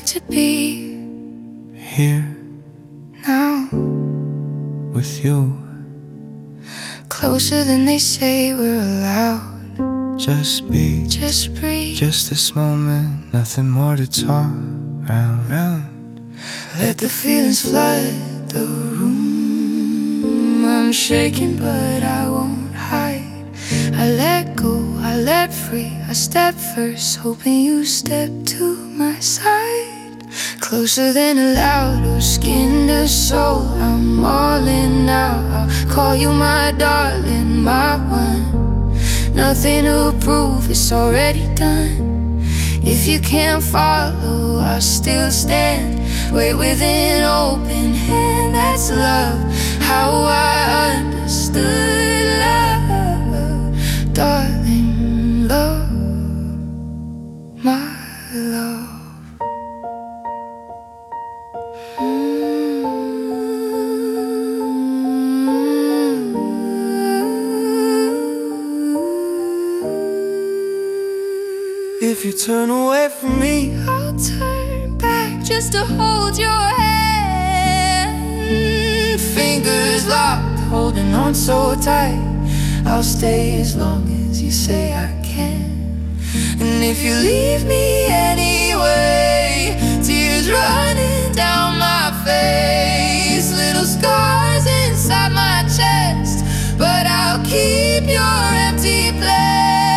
like to be here now, with you. closer than they say we're allowed. Just be, Just breathe, just this moment, nothing more to talk round. let the feelings flood the room. I'm shaking but I won't hide. I let go, I let free. I step first, hoping you step to my side. Closer than allowed, or skin to soul. I'm all in now. I'll call you my darling, my one. Nothing to prove, it's already done. If you can't follow, I'll still stand. Wait with an open hand, that's love. How I understood love, darling, love, my love. If you turn away from me, I'll turn back just to hold your hand. Fingers locked, holding on so tight. I'll stay as long as you say I can. And if you leave me anyway, tears running down my face, little scars inside my chest, but I'll keep your empty place.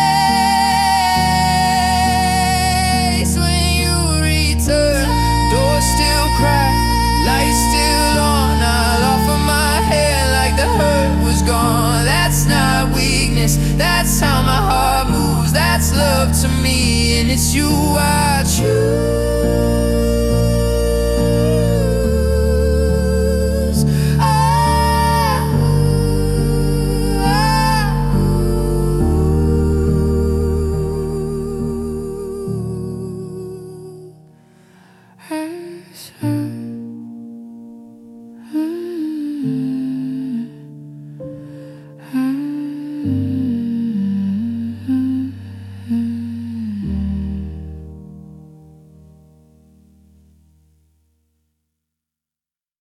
When you return, door still cracked, lights still on. I'll offer my hand like the hurt was gone. That's not weakness, that's how my heart moves. That's love to me, and it's you I choose.